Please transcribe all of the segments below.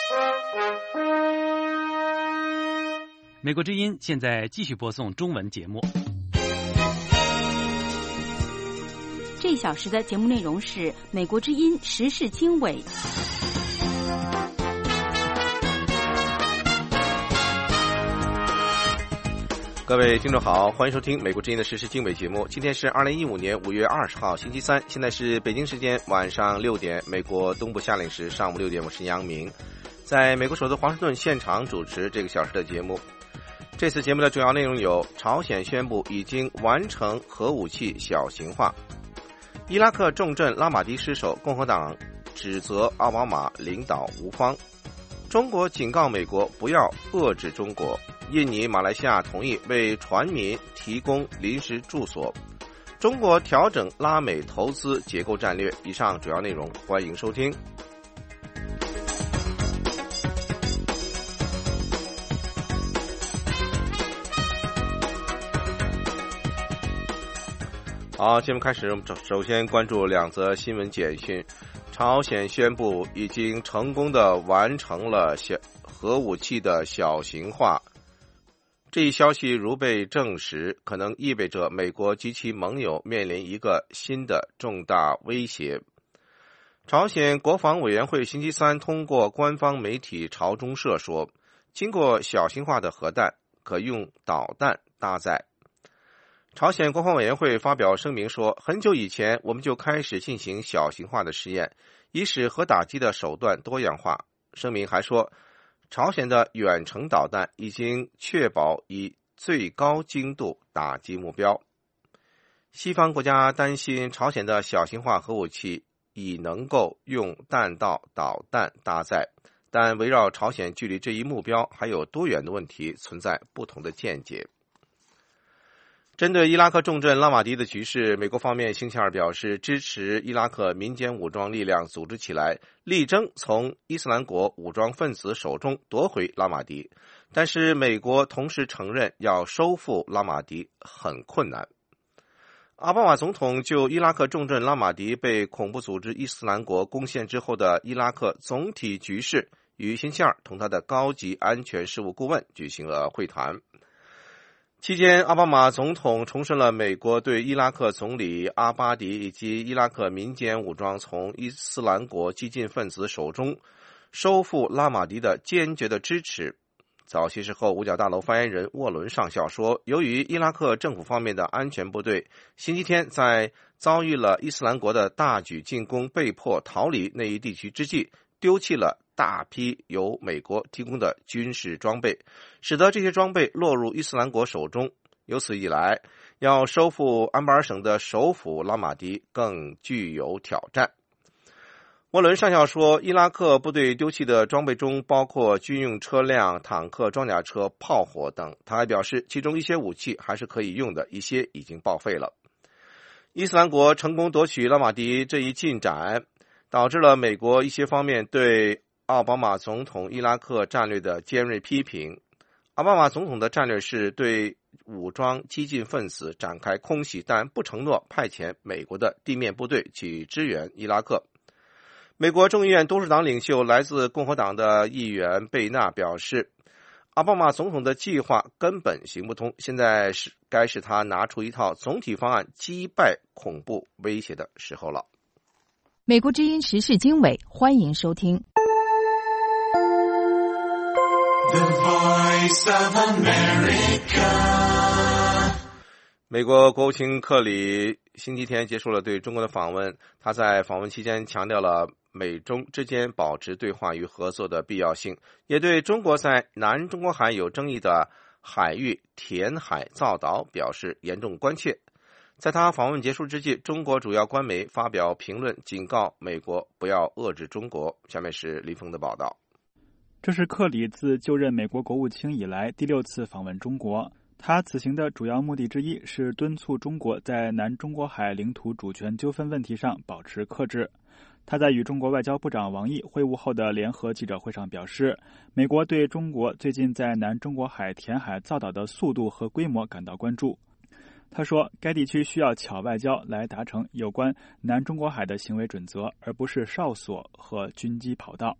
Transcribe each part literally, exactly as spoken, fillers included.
美国之音现在继续播送中文节目。 这一小时的节目内容是美国之音时事经纬。 各位听众好，欢迎收听美国之音的时事经纬节目。今天是二零一五年五月二十号星期三，现在是北京时间晚上六点，美国东部夏令时上午六点，我是杨明，在美国首都华盛顿现场主持这个小时的节目。这次节目的主要内容有：朝鲜宣布已经完成核武器小型化；伊拉克重镇拉玛迪失守，共和党指责奥巴马领导无方；中国警告美国不要遏制中国；印尼、马来西亚同意为船民提供临时住所；中国调整拉美投资结构战略。以上主要内容，欢迎收听。好，节目开始，我们首先关注两则新闻简讯。朝鲜宣布已经成功的完成了小核武器的小型化，这一消息如被证实，可能意味着美国及其盟友面临一个新的重大威胁。朝鲜国防委员会星期三通过官方媒体朝中社说，经过小型化的核弹可用导弹搭载。朝鲜国防委员会发表声明说，很久以前我们就开始进行小型化的实验，以使核打击的手段多样化。声明还说，朝鲜的远程导弹已经确保以最高精度打击目标。西方国家担心朝鲜的小型化核武器已能够用弹道导弹搭载，但围绕朝鲜距离这一目标还有多远的问题存在不同的见解。针对伊拉克重镇拉玛迪的局势，美国方面星期二表示支持伊拉克民间武装力量组织起来，力争从伊斯兰国武装分子手中夺回拉玛迪。但是美国同时承认要收复拉玛迪很困难。奥巴马总统就伊拉克重镇拉玛迪被恐怖组织伊斯兰国攻陷之后的伊拉克总体局势，于星期二同他的高级安全事务顾问举行了会谈。期间，奥巴马总统重申了美国对伊拉克总理阿巴迪以及伊拉克民间武装从伊斯兰国激进分子手中收复拉玛迪的坚决的支持。早些时候，五角大楼发言人沃伦上校说，由于伊拉克政府方面的安全部队星期天在遭遇了伊斯兰国的大举进攻，被迫逃离那一地区之际，丢弃了大批由美国提供的军事装备，使得这些装备落入伊斯兰国手中。由此以来，要收复安巴尔省的首府拉玛迪更具有挑战。沃伦上校说，伊拉克部队丢弃的装备中包括军用车辆、坦克、装甲车、炮火等。他还表示，其中一些武器还是可以用的，一些已经报废了。伊斯兰国成功夺取拉玛迪这一进展，导致了美国一些方面对奥巴马总统伊拉克战略的尖锐批评。奥巴马总统的战略是对武装激进分子展开空袭，但不承诺派遣美国的地面部队去支援伊拉克。美国众议院多数党领袖来自共和党的议员贝纳表示，奥巴马总统的计划根本行不通，现在是该是他拿出一套总体方案击败恐怖威胁的时候了。 美国之音时事经纬，欢迎收听。 The Voice of America。 美国国务卿克里星期天结束了对中国的访问，他在访问期间强调了美中之间保持对话与合作的必要性，也对中国在南中国海有争议的海域填海造岛表示严重关切。在他访问结束之际，中国主要官媒发表评论，警告美国不要遏制中国。下面是林峰的报道。 这是克里自就任美国国务卿以来第六次访问中国。他此行的主要目的之一是敦促中国在南中国海领土主权纠纷问题上保持克制。他在与中国外交部长王毅会晤后的联合记者会上表示，美国对中国最近在南中国海填海造岛的速度和规模感到关注。他说，该地区需要巧外交来达成有关南中国海的行为准则，而不是哨所和军机跑道。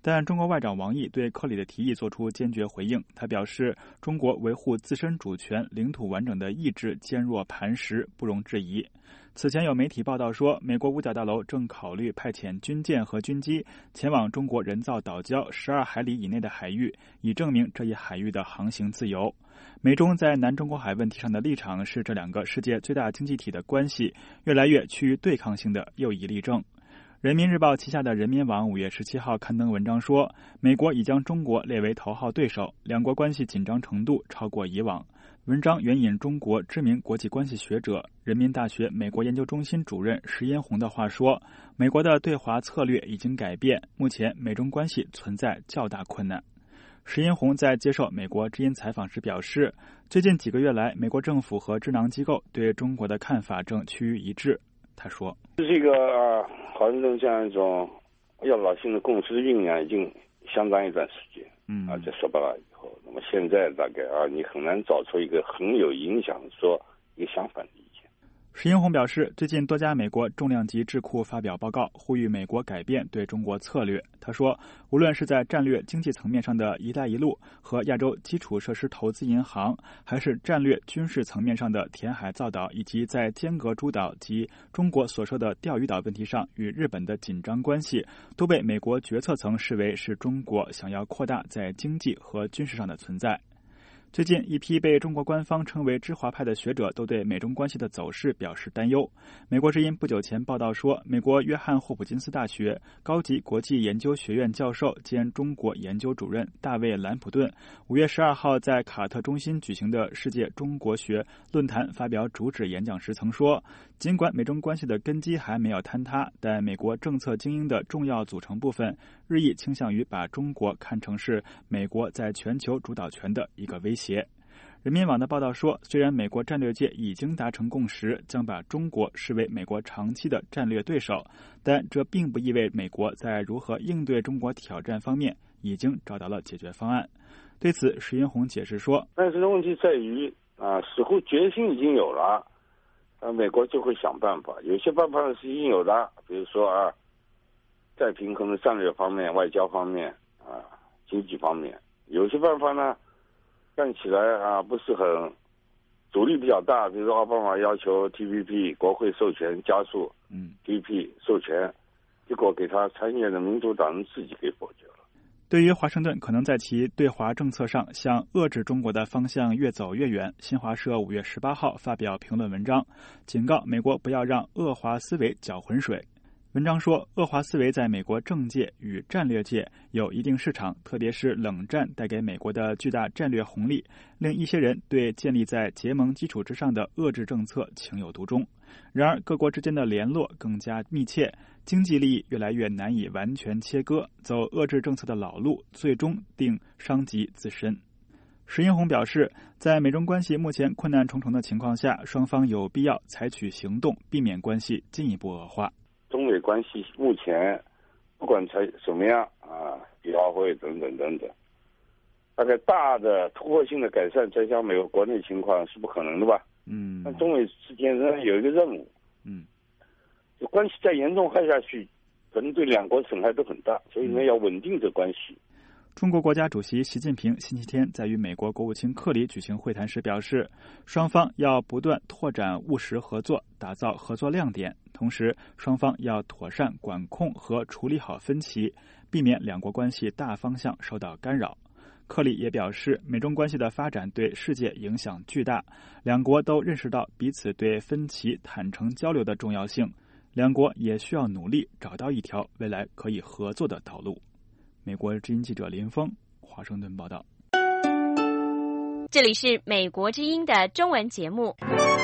但中国外长王毅对克里的提议作出坚决回应。他表示，中国维护自身主权、领土完整的意志坚若磐石，不容置疑。此前有媒体报道说，美国五角大楼正考虑派遣军舰和军机前往中国人造岛礁十二海里以内的海域，以证明这一海域的航行自由。美中在南中国海问题上的立场是这两个世界最大经济体的关系越来越趋于对抗性的又一例证。人民日报旗下的人民网五月十七号刊登文章说，美国已将中国列为头号对手，两国关系紧张程度超过以往。文章援引中国知名国际关系学者、人民大学美国研究中心主任石殷红的话说，美国的对华策略已经改变，目前美中关系存在较大困难。石殷红在接受美国之音采访时表示，最近几个月来，美国政府和智囊机构对中国的看法正趋于一致。他说， 这个啊，好像这样一种要老性的共识酝酿已经相当一段时间，嗯啊，在说白了以后，那么现在大概啊，你很难找出一个很有影响说一个相反的意见。 石殷红表示，最近多家美国重量级智库发表报告，呼吁美国改变对中国策略。他说，无论是在战略经济层面上的一带一路和亚洲基础设施投资银行，还是战略军事层面上的填海造岛，以及在尖阁诸岛及中国所说的钓鱼岛问题上与日本的紧张关系，都被美国决策层视为是中国想要扩大在经济和军事上的存在。最近，一批被中国官方称为知华派的学者都对美中关系的走势表示担忧。美国之音不久前报道说，美国约翰霍普金斯大学高级国际研究学院教授兼中国研究主任大卫·兰普顿五月十二号在卡特中心举行的世界中国学论坛发表主旨演讲时曾说，尽管美中关系的根基还没有坍塌，但美国政策精英的重要组成部分日益倾向于把中国看成是美国在全球主导权的一个威胁。人民网的报道说，虽然美国战略界已经达成共识，将把中国视为美国长期的战略对手，但这并不意味美国在如何应对中国挑战方面已经找到了解决方案。对此，石殷红解释说， 但是问题在于啊，似乎决心已经有了，啊，美国就会想办法，有些办法是已经有的，比如说啊，在平衡的战略方面、外交方面啊、经济方面，有些办法呢看起来啊不是很阻力比较大，比如说奥巴马要求 T P P 国会授权加速，嗯 ，T P P 授权，结果给他参议院的民主党人自己给否决了。 对于华盛顿可能在其对华政策上向遏制中国的方向越走越远，新华社五月十八号发表评论文章，警告美国不要让恶华思维搅浑水。文章说，恶华思维在美国政界与战略界有一定市场，特别是冷战带给美国的巨大战略红利，令一些人对建立在结盟基础之上的遏制政策情有独钟。然而，各国之间的联络更加密切，经济利益越来越难以完全切割，走遏制政策的老路，最终定伤及自身。石殷红表示，在美中关系目前困难重重的情况下，双方有必要采取行动，避免关系进一步恶化。 中美关系目前不管采什么样啊，比奥会等等等等，大概大的突破性的改善，再加美国国内情况是不可能的吧？嗯，但中美之间仍然有一个任务，嗯，就关系再严重害下去，可能对两国损害都很大，所以呢，要稳定这关系。 中国国家主席习近平星期天在与美国国务卿克里举行会谈时表示，双方要不断拓展务实合作，打造合作亮点，同时双方要妥善管控和处理好分歧，避免两国关系大方向受到干扰。克里也表示，美中关系的发展对世界影响巨大，两国都认识到彼此对分歧坦诚交流的重要性，两国也需要努力找到一条未来可以合作的道路。美国之音记者林峰，华盛顿报道。 这里是美国之音的中文节目。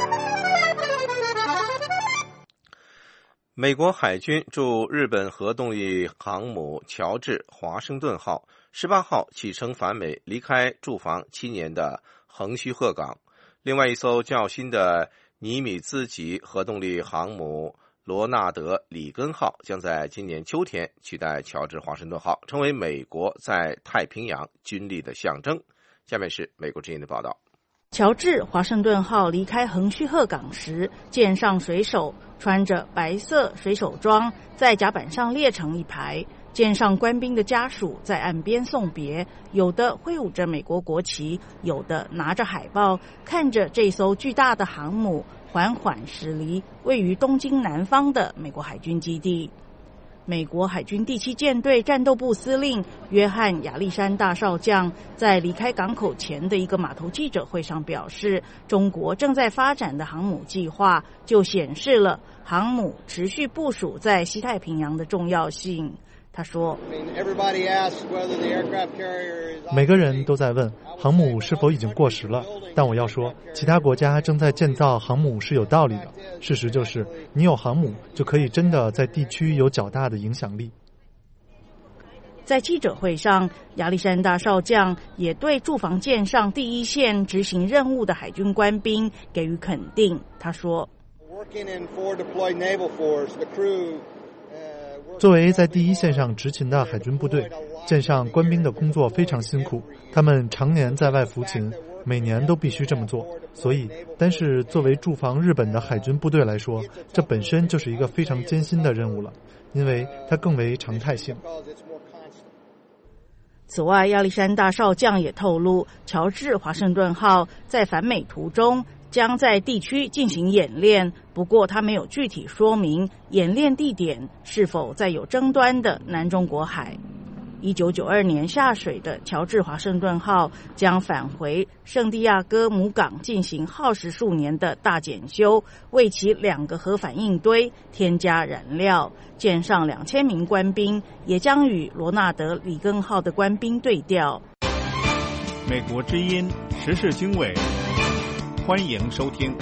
美国海军驻日本核动力航母乔治华盛顿号十八号启程返美，离开驻防七年的横须贺港。另外一艘较新的尼米兹级核动力航母罗纳德里根号将在今年秋天取代乔治华盛顿号，成为美国在太平洋军力的象征。下面是美国之音的报道。 乔治华盛顿号离开横须贺港时，舰上水手穿着白色水手装，在甲板上列成一排， 舰上官兵的家属在岸边送别，有的挥舞着美国国旗，有的拿着海报，看着这艘巨大的航母缓缓驶离位于东京南方的美国海军基地。美国海军第七舰队战斗部司令约翰·亚历山大少将在离开港口前的一个码头记者会上表示，中国正在发展的航母计划就显示了航母持续部署在西太平洋的重要性。他说， 每个人都在问航母是否已经过时了，但我要说，其他国家正在建造航母是有道理的。事实就是，你有航母就可以真的在地区有较大的影响力。 在记者会上，亚历山大少将也对驻防舰上第一线执行任务的海军官兵给予肯定。他说， 作为在第一线上执勤的海军部队，舰上官兵的工作非常辛苦，他们常年在外服勤，每年都必须这么做。所以，但是作为驻防日本的海军部队来说，这本身就是一个非常艰辛的任务了，因为它更为常态性。 此外，亚历山大少将也透露，乔治华盛顿号在返美途中将在地区进行演练，不过他没有具体说明演练地点是否在有争端的南中国海。一九九二年下水的乔治华盛顿号将返回圣地亚哥母港进行耗时数年的大检修，为其两个核反应堆添加燃料。舰上两千名官兵也将与罗纳德里根号的官兵对调。 美国之音时事经纬，欢迎收听。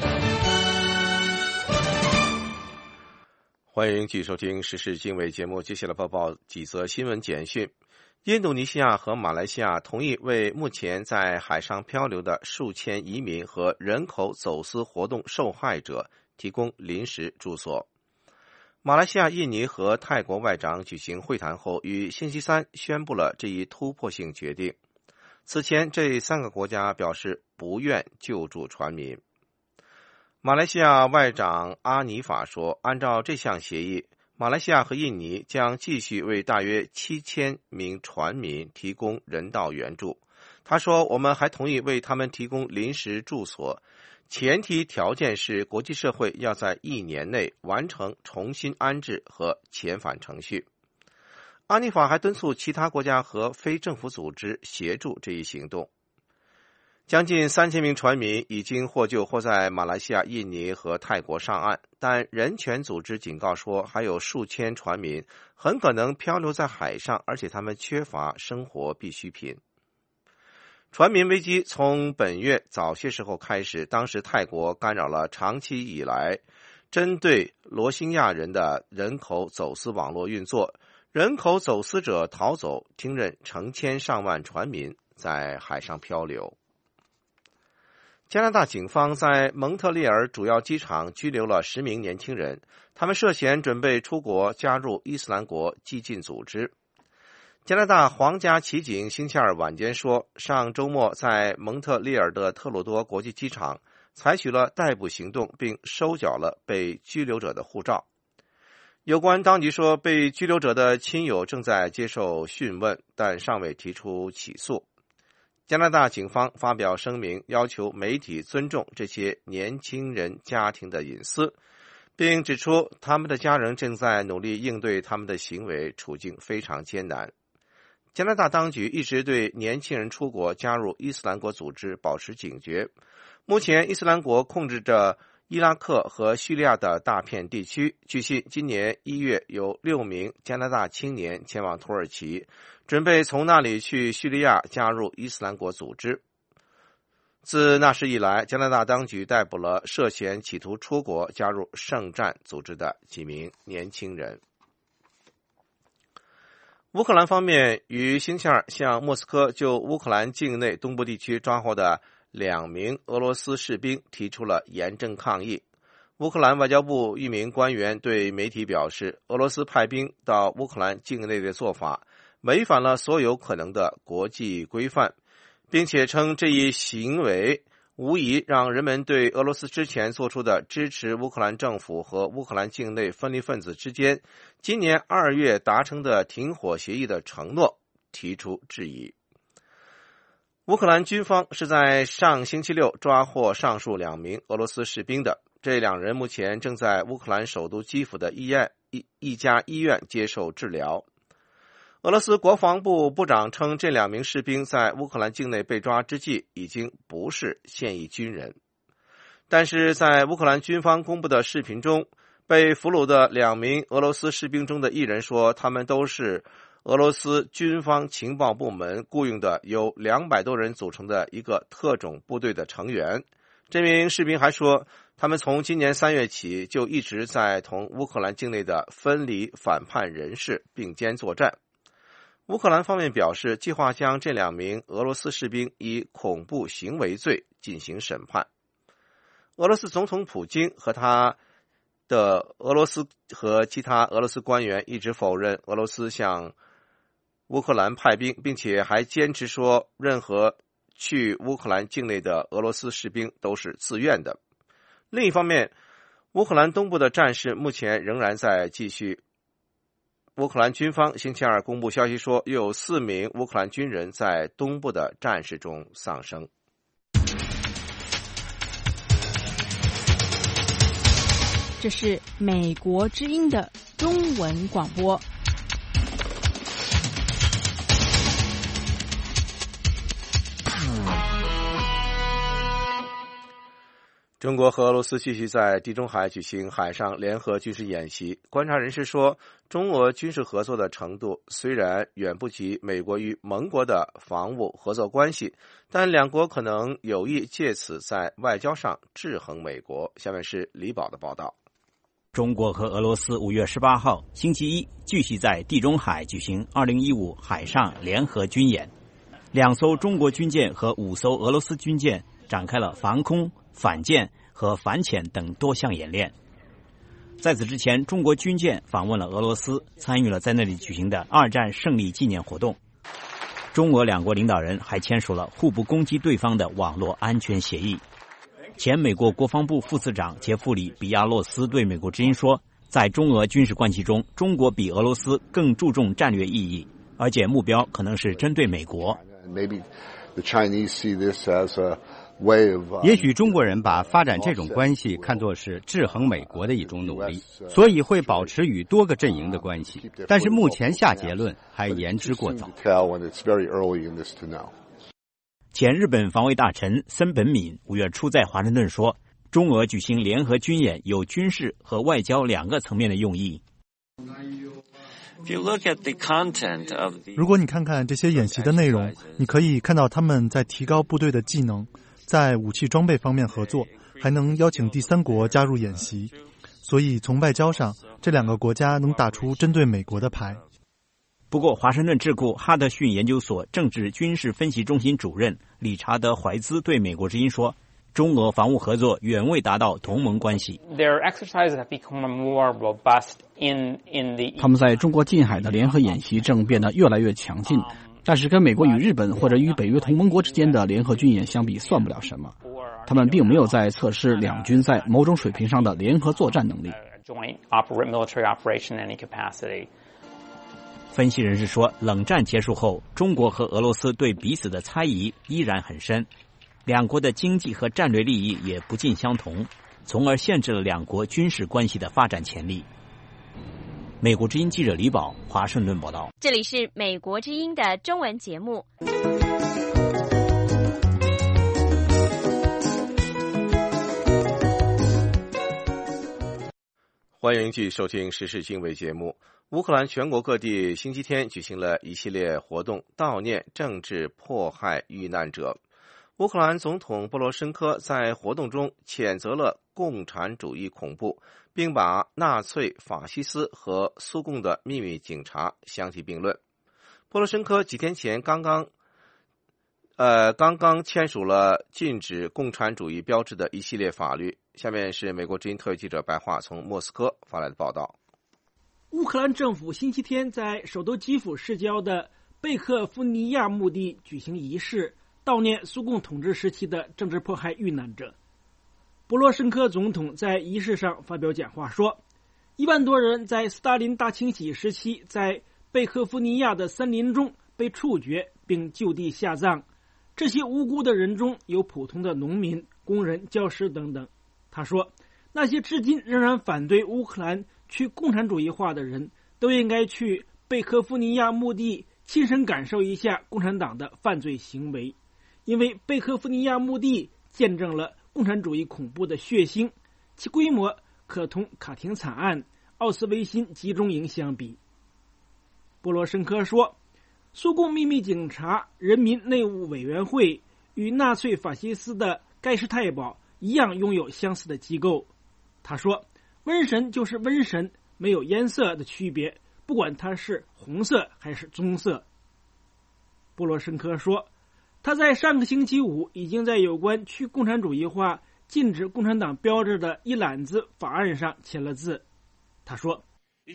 欢迎继续收听时事经纬节目，接下来播报几则新闻简讯。印度尼西亚和马来西亚同意为目前在海上漂流的数千移民和人口走私活动受害者提供临时住所。马来西亚、印尼和泰国外长举行会谈后，于星期三宣布了这一突破性决定。此前，这三个国家表示不愿救助船民。马来西亚外长阿尼法说，按照这项协议，马来西亚和印尼将继续为大约七千名船民提供人道援助。他说，我们还同意为他们提供临时住所，前提条件是国际社会要在一年内完成重新安置和遣返程序。阿尼法还敦促其他国家和非政府组织协助这一行动。将近三千名船民已经获救或在马来西亚、印尼和泰国上岸，但人权组织警告说，还有数千船民很可能漂流在海上，而且他们缺乏生活必需品。船民危机从本月早些时候开始，当时泰国干扰了长期以来针对罗兴亚人的人口走私网络运作，人口走私者逃走，听任成千上万船民在海上漂流。加拿大警方在蒙特利尔主要机场拘留了十名年轻人，他们涉嫌准备出国加入伊斯兰国激进组织。加拿大皇家骑警星期二晚间说，上周末在蒙特利尔的特鲁多国际机场采取了逮捕行动，并收缴了被拘留者的护照。有关当局说，被拘留者的亲友正在接受讯问，但尚未提出起诉。加拿大警方发表声明，要求媒体尊重这些年轻人家庭的隐私，并指出他们的家人正在努力应对他们的行为，处境非常艰难。加拿大当局一直对年轻人出国加入伊斯兰国组织保持警觉。目前，伊斯兰国控制着伊拉克和叙利亚的大片地区。据悉，今年一月有六名加拿大青年前往土耳其，准备从那里去叙利亚加入伊斯兰国组织。自那时以来，加拿大当局逮捕了涉嫌企图出国加入圣战组织的几名年轻人。乌克兰方面于星期二向莫斯科就乌克兰境内东部地区抓获的两名俄罗斯士兵提出了严正抗议。乌克兰外交部一名官员对媒体表示，俄罗斯派兵到乌克兰境内的做法违反了所有可能的国际规范，并且称这一行为无疑让人们对俄罗斯之前做出的支持乌克兰政府和乌克兰境内分离分子之间今年二月达成的停火协议的承诺提出质疑。乌克兰军方是在上星期六抓获上述两名俄罗斯士兵的，这两人目前正在乌克兰首都基辅的医院一一家医院接受治疗。俄罗斯国防部部长称，这两名士兵在乌克兰境内被抓之际已经不是现役军人。但是在乌克兰军方公布的视频中，被俘虏的两名俄罗斯士兵中的一人说，他们都是俄罗斯军方情报部门雇佣的由两百多人组成的一个特种部队的成员。这名士兵还说，他们从今年三月起就一直在同乌克兰境内的分离反叛人士并肩作战。乌克兰方面表示，计划将这两名俄罗斯士兵以恐怖行为罪进行审判。俄罗斯总统普京和他的俄罗斯和其他俄罗斯官员一直否认俄罗斯向乌克兰派兵，并且还坚持说任何去乌克兰境内的俄罗斯士兵都是自愿的。另一方面，乌克兰东部的战事目前仍然在继续。乌克兰军方星期二公布消息说，又有四名乌克兰军人在东部的战事中丧生。 这是美国之音的中文广播。 中国和俄罗斯继续在地中海举行海上联合军事演习。观察人士说，中俄军事合作的程度虽然远不及美国与盟国的防务合作关系，但两国可能有意借此在外交上制衡美国。下面是李宝的报道。 中国和俄罗斯五月十八号星期一继续在地中海举行二零一五海上联合军演，两艘中国军舰和五艘俄罗斯军舰展开了防空、反舰和反潜等多项演练。在此之前，中国军舰访问了俄罗斯，参与了在那里举行的二战胜利纪念活动。中俄两国领导人还签署了互不攻击对方的网络安全协议。前美国国防部副次长杰弗里·比亚洛斯对美国之音说，在中俄军事关系中，中国比俄罗斯更注重战略意义，而且目标可能是针对美国。 也许中国人把发展这种关系看作是制衡美国的一种努力，所以会保持与多个阵营的关系。但是目前下结论还言之过早。 前日本防卫大臣森本敏五月初在华盛顿说，中俄举行联合军演有军事和外交两个层面的用意。 如果你看看这些演习的内容，你可以看到他们在提高部队的技能，在武器装备方面合作，还能邀请第三国加入演习。所以从外交上，这两个国家能打出针对美国的牌。 不过，华盛顿智库哈德逊研究所政治军事分析中心主任理查德·怀兹对美国之音说，中俄防务合作远未达到同盟关系。 他们在中国近海的联合演习正变得越来越强劲，但是跟美国与日本或者与北约同盟国之间的联合军演相比，算不了什么。他们并没有在测试两军在某种水平上的联合作战能力。 分析人士说，冷战结束后，中国和俄罗斯对彼此的猜疑依然很深，两国的经济和战略利益也不尽相同，从而限制了两国军事关系的发展潜力。美国之音记者李宝，华盛顿报道。 这里是美国之音的中文节目。 欢迎继续收听时事经纬节目。乌克兰全国各地星期天举行了一系列活动，悼念政治迫害遇难者。乌克兰总统波罗申科在活动中谴责了共产主义恐怖，并把纳粹、法西斯和苏共的秘密警察相提并论。波罗申科几天前刚刚呃，刚刚签署了禁止共产主义标志的一系列法律。下面是美国之音特约记者白桦从莫斯科发来的报道。 乌克兰政府星期天在首都基辅市郊的贝克夫尼亚墓地举行仪式， 悼念苏共统治时期的政治迫害遇难者。波罗申科总统在仪式上发表讲话说，一万多人在斯大林大清洗时期在贝科夫尼亚的森林中被处决并就地下葬，这些无辜的人中有普通的农民、工人、教师等等。他说，那些至今仍然反对乌克兰去共产主义化的人都应该去贝科夫尼亚墓地亲身感受一下共产党的犯罪行为，因为贝科夫尼亚墓地见证了共产主义恐怖的血腥，其规模可同卡廷惨案、奥斯维辛集中营相比。波罗申科说，苏共秘密警察人民内务委员会与纳粹法西斯的盖世太保一样拥有相似的机构。他说，瘟神就是瘟神，没有颜色的区别，不管它是红色还是棕色。波罗申科说，他在上个星期五已经在有关去共产主义化、禁止共产党标志的一揽子法案上签了字。他说，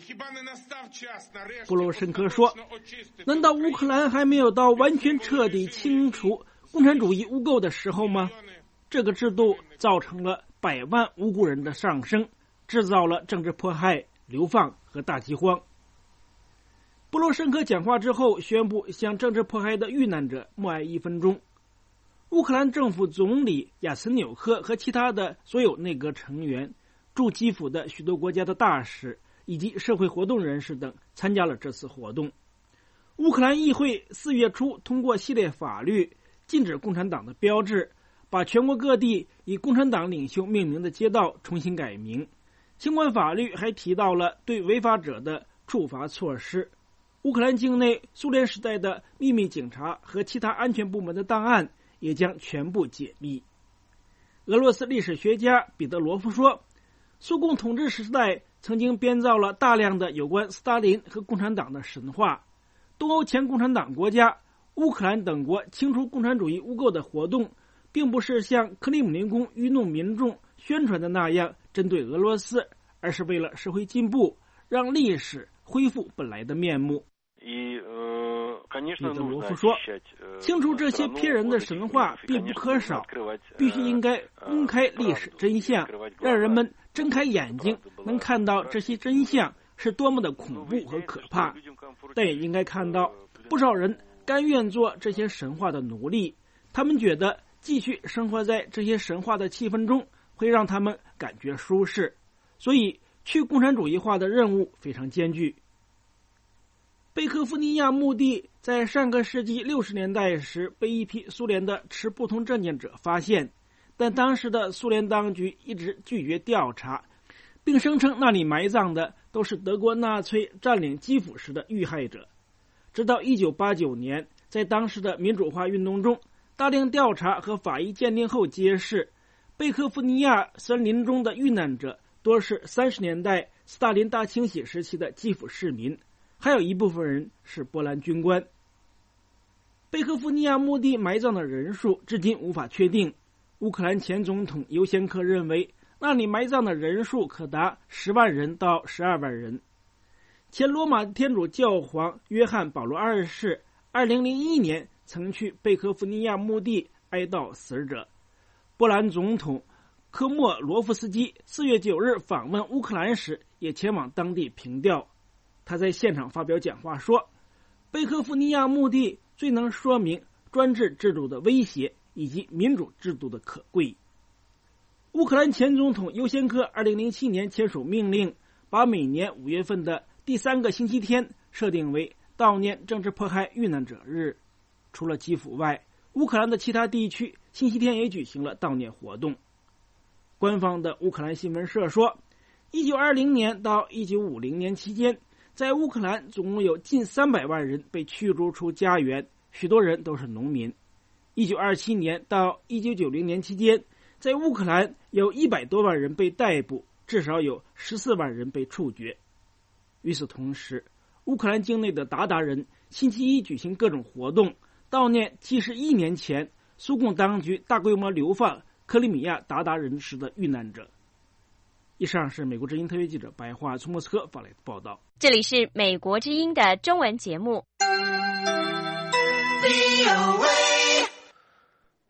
波罗申科说，难道乌克兰还没有到完全彻底清除共产主义污垢的时候吗？这个制度造成了百万无辜人的上升，制造了政治迫害、流放和大饥荒。波罗申科讲话之后宣布向政治迫害的遇难者默哀一分钟。乌克兰政府总理亚茨纽克和其他的所有内阁成员、驻基辅的许多国家的大使以及社会活动人士等参加了这次活动。乌克兰议会四月初通过系列法律，禁止共产党的标志，把全国各地以共产党领袖命名的街道重新改名。相关法律还提到了对违法者的处罚措施。乌克兰境内苏联时代的秘密警察和其他安全部门的档案也将全部解密。俄罗斯历史学家彼得罗夫说，苏共统治时代曾经编造了大量的有关斯大林和共产党的神话。东欧前共产党国家、乌克兰等国清除共产主义污垢的活动，并不是像克里姆林宫愚弄民众宣传的那样针对俄罗斯，而是为了社会进步，让历史恢复本来的面目。彼得罗夫说，清除这些骗人的神话必不可少，必须应该公开历史真相，让人们睁开眼睛，能看到这些真相是多么的恐怖和可怕。但也应该看到，不少人甘愿做这些神话的奴隶，他们觉得继续生活在这些神话的气氛中会让他们感觉舒适，所以去共产主义化的任务非常艰巨。贝科夫尼亚墓地在上个世纪六十年代时被一批苏联的持不同政见者发现，但当时的苏联当局一直拒绝调查，并声称那里埋葬的都是德国纳粹占领基辅时的遇害者。直到一九八九年，在当时的民主化运动中，大量调查和法医鉴定后揭示，贝科夫尼亚森林中的遇难者多是三十年代斯大林大清洗时期的基辅市民，还有一部分人是波兰军官。贝科夫尼亚墓地埋葬的人数至今无法确定。乌克兰前总统尤先科认为，那里埋葬的人数可达十万人到十二万人。前罗马天主教皇约翰保罗二世二零零一年曾去贝科夫尼亚墓地哀悼死者。波兰总统科莫罗夫斯基四月九日访问乌克兰时也前往当地凭吊。他在现场发表讲话说，贝科夫尼亚墓地最能说明专制制度的威胁以及民主制度的可贵。乌克兰前总统尤先科二零零七年签署命令，把每年五月份的第三个星期天设定为悼念政治迫害遇难者日。除了基辅外，乌克兰的其他地区星期天也举行了悼念活动。官方的乌克兰新闻社说，一九二零年到一九五零年期间，在乌克兰总共有近三百万人被驱逐出家园，许多人都是农民。一九二七年到一九九零年期间，在乌克兰有一百多万人被逮捕，至少有十四万人被处决。与此同时，乌克兰境内的鞑靼人星期一举行各种活动，悼念七十一年前苏共当局大规模流放克里米亚鞑靼人时的遇难者。以上是美国之音特约记者白桦从莫斯科发来的报道。 这里是美国之音的中文节目。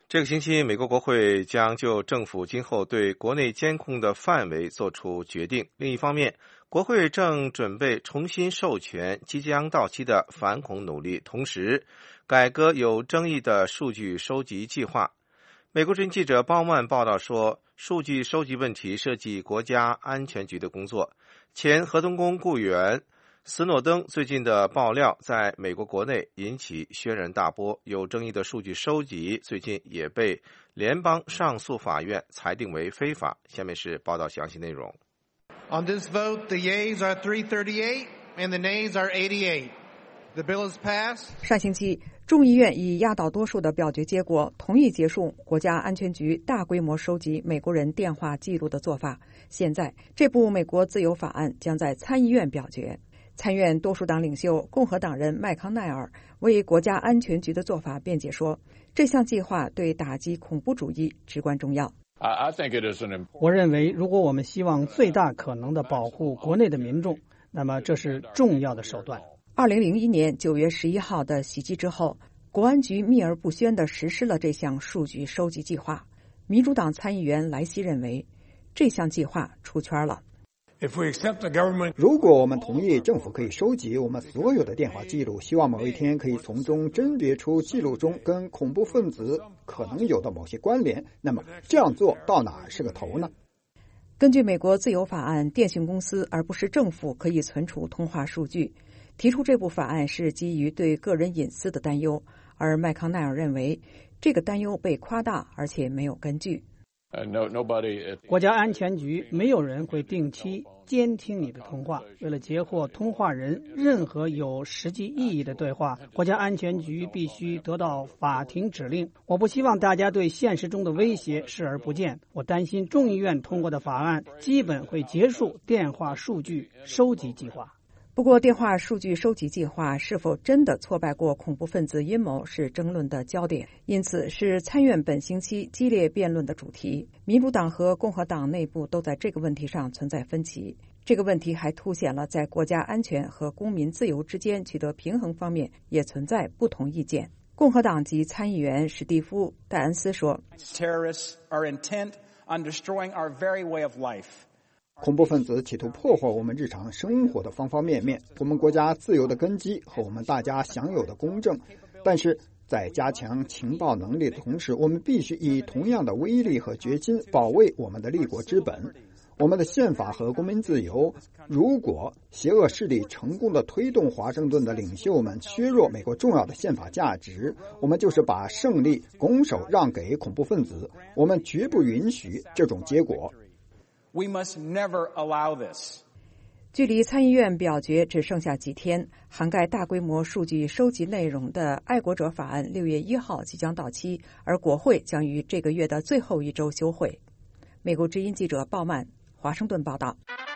这个星期，美国国会将就政府今后对国内监控的范围作出决定。另一方面，国会正准备重新授权即将到期的反恐努力，同时改革有争议的数据收集计划。美国之音记者鲍曼报道说，数据收集问题涉及国家安全局的工作。前核东宫雇员斯诺登最近的爆料在美国国内引起轩然大波，有争议的数据收集最近也被联邦上诉法院裁定为非法。下面是报道详细内容。 On this vote, the yeas are three thirty-eight and the nays are eighty-eight. The bill is passed. 上星期，众议院以压倒多数的表决结果，同意结束国家安全局大规模收集美国人电话记录的做法。现在，这部美国自由法案将在参议院表决。参院多数党领袖共和党人麦康奈尔为国家安全局的做法辩解说，这项计划对打击恐怖主义至关重要。 我认为，如果我们希望最大可能的保护国内的民众，那么这是重要的手段。 二零零一年九月十一号的袭击之后，国安局秘而不宣地实施了这项数据收集计划。民主党参议员莱西认为，这项计划出圈了。 如果我们同意政府可以收集我们所有的电话记录，希望某一天可以从中甄别出记录中跟恐怖分子可能有的某些关联，那么这样做到哪是个头呢？ 根据美国自由法案，电信公司而不是政府可以存储通话数据。提出这部法案是基于对个人隐私的担忧，而麦康奈尔认为这个担忧被夸大，而且没有根据。 国家安全局没有人会定期监听你的通话，为了截获通话人任何有实际意义的对话，国家安全局必须得到法庭指令。我不希望大家对现实中的威胁视而不见。我担心众议院通过的法案基本会结束电话数据收集计划。 不过，电话数据收集计划是否真的挫败过恐怖分子阴谋是争论的焦点，因此是参院本星期激烈辩论的主题。民主党和共和党内部都在这个问题上存在分歧。这个问题还凸显了在国家安全和公民自由之间取得平衡方面也存在不同意见。共和党籍参议员史蒂夫·戴恩斯说， Terrorists are intent on destroying our very way of life. 恐怖分子企图破坏我们日常生活的方方面面，我们国家自由的根基和我们大家享有的公正。但是在加强情报能力的同时，我们必须以同样的威力和决心保卫我们的立国之本，我们的宪法和公民自由。如果邪恶势力成功地推动华盛顿的领袖们削弱美国重要的宪法价值，我们就是把胜利拱手让给恐怖分子。我们绝不允许这种结果。 We must never allow this. 距离参议院表决只剩下几天，涵盖大规模数据收集内容的爱国者法案六月一号即将到期，而国会将于这个月的最后一周休会。美国之音记者鲍曼，华盛顿报道。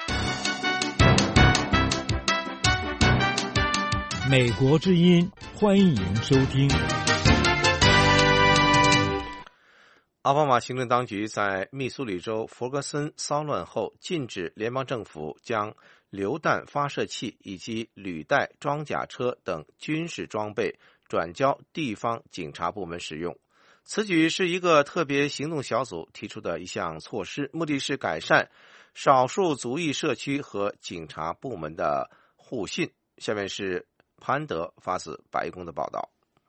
美国之音，欢迎收听。 奥巴马行政当局在密苏里州弗格森骚乱后，禁止联邦政府将榴弹发射器以及履带装甲车等军事装备转交地方警察部门使用。此举是一个特别行动小组提出的一项措施，目的是改善少数族裔社区和警察部门的互信。下面是潘德发自白宫的报道。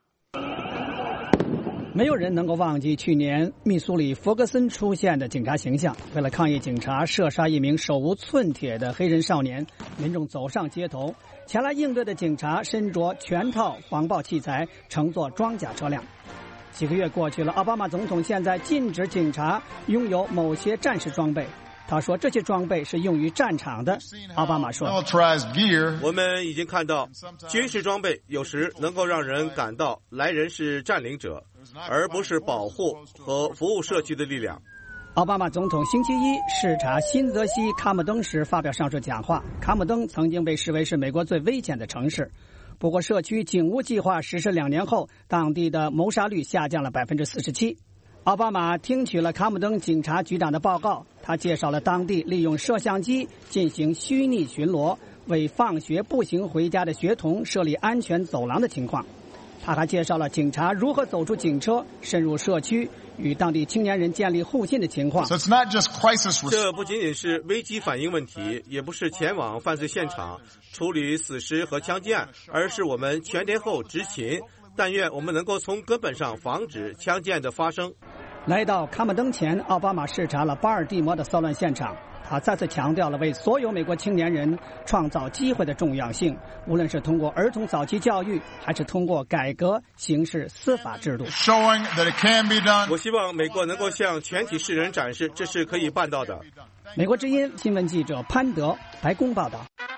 没有人能够忘记去年密苏里弗格森出现的警察形象。为了抗议警察射杀一名手无寸铁的黑人少年，民众走上街头，前来应对的警察身着全套防爆器材，乘坐装甲车辆。几个月过去了，奥巴马总统现在禁止警察拥有某些战时装备。他说这些装备是用于战场的。奥巴马说， 我们已经看到军事装备有时能够让人感到来人是占领者，而不是保护和服务社区的力量。 奥巴马总统星期一视察新泽西卡姆登时发表上述讲话。卡姆登曾经被视为是美国最危险的城市，不过社区警务计划实施两年后，当地的谋杀率下降了 百分之四十七。奥巴马听取了卡姆登警察局长的报告，他介绍了当地利用摄像机进行虚拟巡逻，为放学步行回家的学童设立安全走廊的情况。 他还介绍了警察如何走出警车，深入社区，与当地青年人建立互信的情况。 这不仅仅是危机反应问题，也不是前往犯罪现场处理死尸和枪击案，而是我们全天候执勤。但愿我们能够从根本上防止枪击案的发生。 来到卡马登前，奥巴马视察了巴尔的摩的骚乱现场。他再次强调了为所有美国青年人创造机会的重要性，无论是通过儿童早期教育，还是通过改革刑事司法制度。 我希望美国能够向全体世人展示，这是可以办到的。 美国之音新闻记者潘德，白宫报道。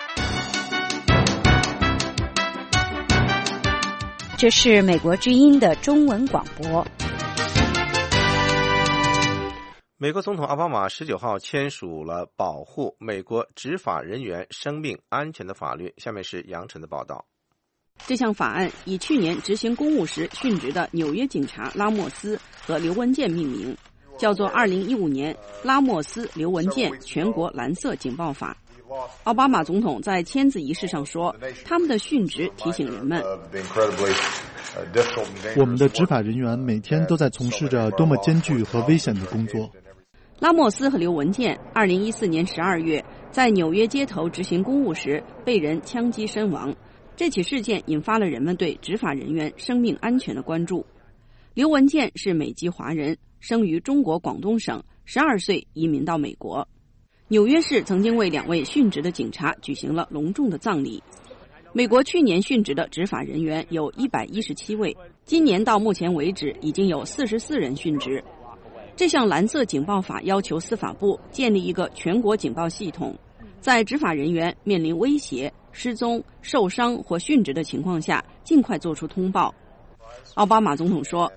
这是美国之音的中文广播。 美国总统奥巴马十九号签署了保护美国执法人员生命安全的法律。下面是杨晨的报道。 这项法案以去年执行公务时殉职的纽约警察拉莫斯和刘文健命名，叫做二零一五年拉莫斯刘文健全国蓝色警报法。奥巴马总统在签字仪式上说，他们的殉职提醒人们， 我们的执法人员每天都在从事着多么艰巨和危险的工作。 拉莫斯和刘文健二零一四年十二月在纽约街头执行公务时被人枪击身亡。这起事件引发了人们对执法人员生命安全的关注。刘文健是美籍华人，生于中国广东省，十二岁移民到美国。纽约市曾经为两位殉职的警察举行了隆重的葬礼。美国去年殉职的执法人员有一百一十七位，今年到目前为止已经有四十四人殉职。这项蓝色警报法要求司法部建立一个全国警报系统，在执法人员面临威胁、失踪、受伤或殉职的情况下，尽快做出通报。奥巴马总统说，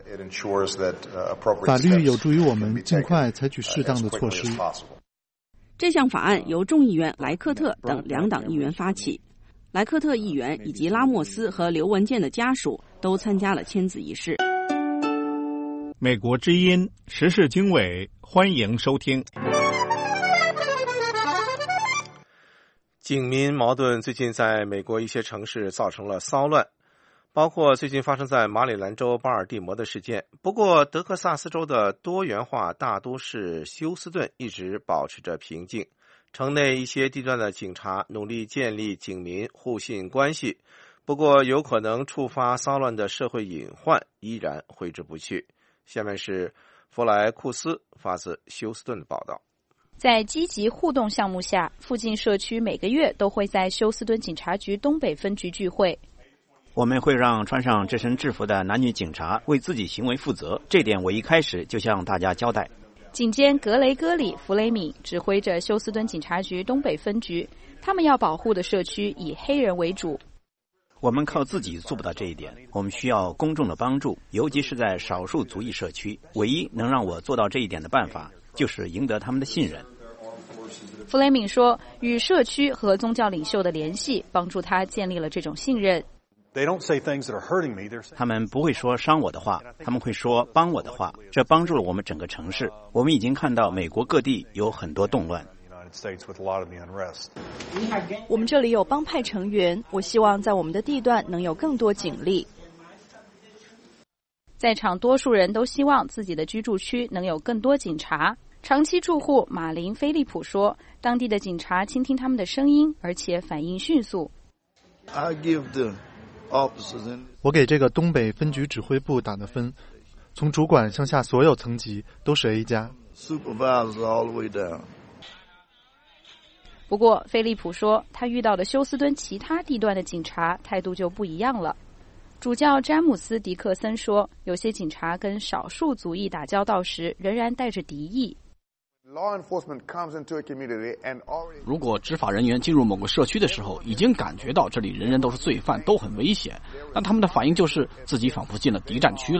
法律有助于我们尽快采取适当的措施。 这项法案由众议员莱克特等两党议员发起，莱克特议员以及拉莫斯和刘文健的家属都参加了签字仪式。 美国之音时事经纬，欢迎收听。 警民矛盾最近在美国一些城市造成了骚乱，包括最近发生在马里兰州巴尔的摩的事件。不过德克萨斯州的多元化大都市休斯顿一直保持着平静，城内一些地段的警察努力建立警民互信关系，不过有可能触发骚乱的社会隐患依然挥之不去。下面是弗莱库斯发自休斯顿的报道。 在积极互动项目下，附近社区每个月都会在休斯顿警察局东北分局聚会。 我们会让穿上这身制服的男女警察为自己行为负责，这点我一开始就向大家交代。 警监格雷戈里·弗雷敏指挥着休斯顿警察局东北分局，他们要保护的社区以黑人为主。 我们靠自己做不到这一点，我们需要公众的帮助，尤其是在少数族裔社区。唯一能让我做到这一点的办法，就是赢得他们的信任。 弗雷敏说，与社区和宗教领袖的联系帮助他建立了这种信任。 他们不会说伤我的话，他们会说帮我的话，这帮助了我们整个城市。我们已经看到美国各地有很多动乱。 我们这里有帮派成员，我希望在我们的地段能有更多警力。在场多数人都希望自己的居住区能有更多警察。长期住户马林·菲利普说，当地的警察倾听他们的声音，而且反应迅速。 我给这个东北分局指挥部打的分，从主管向下所有层级都是 A 加。 不过，菲利普说，他遇到的休斯敦其他地段的警察态度就不一样了。主教詹姆斯·迪克森说，有些警察跟少数族裔打交道时仍然带着敌意。 如果执法人员进入某个社区的时候，已经感觉到这里人人都是罪犯，都很危险，那他们的反应就是自己仿佛进了敌占区了。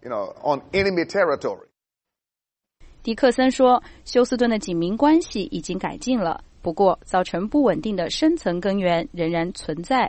迪克森说，休斯顿的警民关系已经改进了，不过造成不稳定的深层根源仍然存在。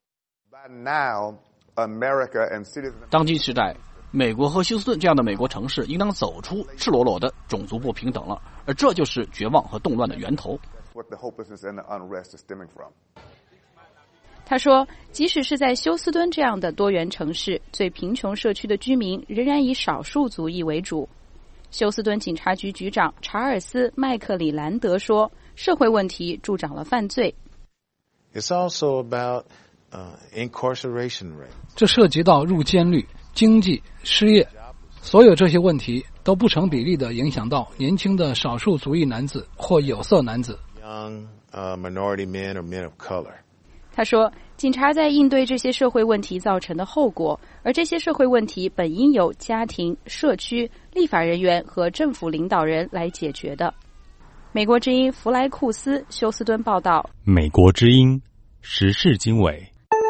当今时代，美国和休斯顿这样的美国城市应当走出赤裸裸的种族不平等了，而这就是绝望和动乱的源头。 他说，即使是在休斯敦这样的多元城市，最贫穷社区的居民仍然以少数族裔为主。休斯敦警察局局长查尔斯·麦克里兰德说，社会问题助长了犯罪。 It's also about, uh, incarceration rate. 这涉及到入监率、经济、失业，所有这些问题都不成比例地影响到年轻的少数族裔男子或有色男子。 Young, uh, minority men or men of color. 他说，警察在应对这些社会问题造成的后果，而这些社会问题本应由家庭、社区、立法人员和政府领导人来解决的。美国之音弗莱库斯休斯敦报道。 美国之音时事经纬。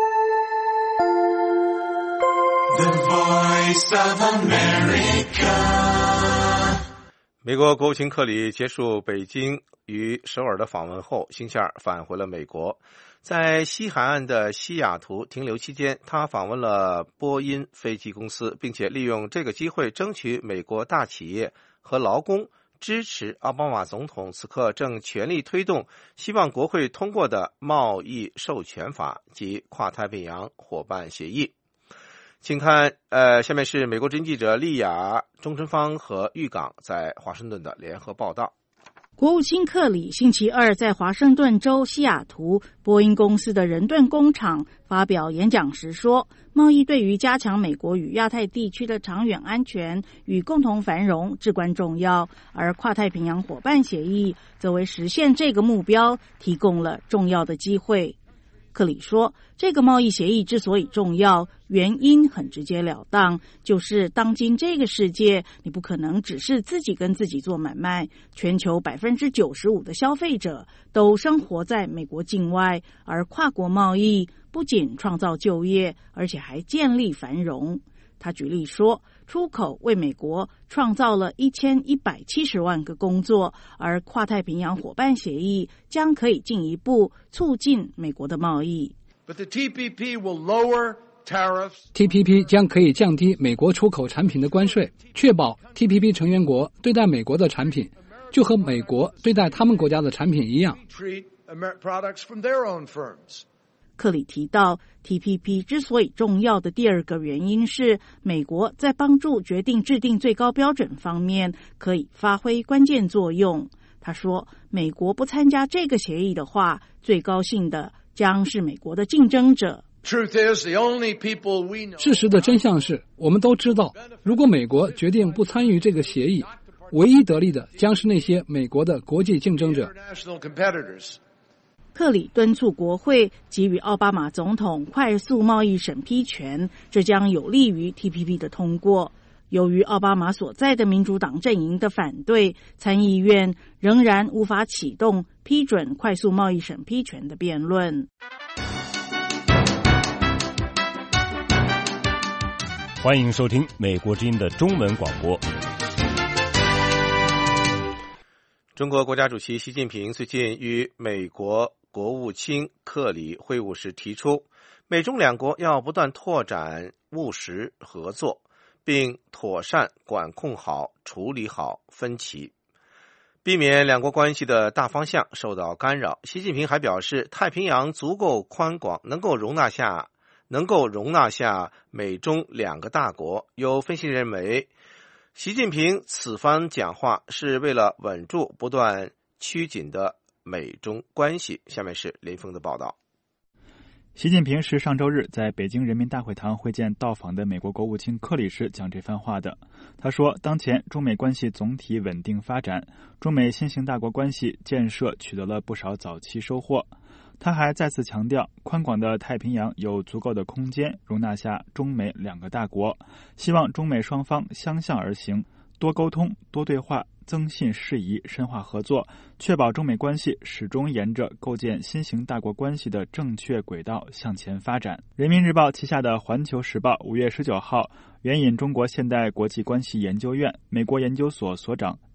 The Voice of America。美国国务卿克里结束北京与首尔的访问后，星期二返回了美国。在西海岸的西雅图停留期间，他访问了波音飞机公司，并且利用这个机会争取美国大企业和劳工支持奥巴马总统此刻正全力推动希望国会通过的贸易授权法及跨太平洋伙伴协议。请看，呃，下面是美国之音记者丽雅、钟春芳和玉港在华盛顿的联合报道。 国务卿克里星期二在华盛顿州西雅图波音公司的仁顿工厂发表演讲时说，贸易对于加强美国与亚太地区的长远安全与共同繁荣至关重要，而跨太平洋伙伴协议则为实现这个目标提供了重要的机会。克里说，这个贸易协议之所以重要，原因很直截了当，就是当今这个世界，你不可能只是自己跟自己做买卖，全球 百分之九十五 的消费者都生活在美国境外，而跨国贸易不仅创造就业，而且还建立繁荣。他举例说，出口为美国创造了一千一百七十万个工作，而跨太平洋伙伴协议将可以进一步促进美国的贸易。 But the T P P will lower tariffs. T P P 将可以降低美国出口产品的关税，确保 T P P 成员国对待美国的产品就和美国对待他们国家的产品一样。克里提到 T P P 之所以重要的第二个原因是，美国在帮助决定制定最高标准方面可以发挥关键作用。他说，美国不参加这个协议的话，最高兴的将是美国的竞争者。事实的真相是，我们都知道，如果美国决定不参与这个协议，唯一得利的将是那些美国的国际竞争者。克里敦促国会给予奥巴马总统快速贸易审批权，这将有利于 T P P 的通过。由于奥巴马所在的民主党阵营的反对，参议院仍然无法启动批准快速贸易审批权的辩论。 欢迎收听美国之音的中文广播。 中国国家主席习近平最近与美国国务卿克里会晤时提出，美中两国要不断拓展务实合作，并妥善管控好、处理好分歧，避免两国关系的大方向受到干扰。习近平还表示，太平洋足够宽广，能够容纳下能够容纳下美中两个大国。有分析认为，习近平此番讲话是为了稳住不断趋紧的美中关系。下面是林峰的报道。 习近平是上周日在北京人民大会堂会见到访的美国国务卿克里时讲这番话的。他说，当前中美关系总体稳定发展，中美新型大国关系建设取得了不少早期收获。他还再次强调，宽广的太平洋有足够的空间容纳下中美两个大国，希望中美双方相向而行，多沟通、多对话，增信事宜，深化合作，确保中美关系始终沿着构建新型大国关系的正确轨道向前发展。人民日报旗下的环球时报五月十九号援引中国现代国际关系研究院美国研究所所长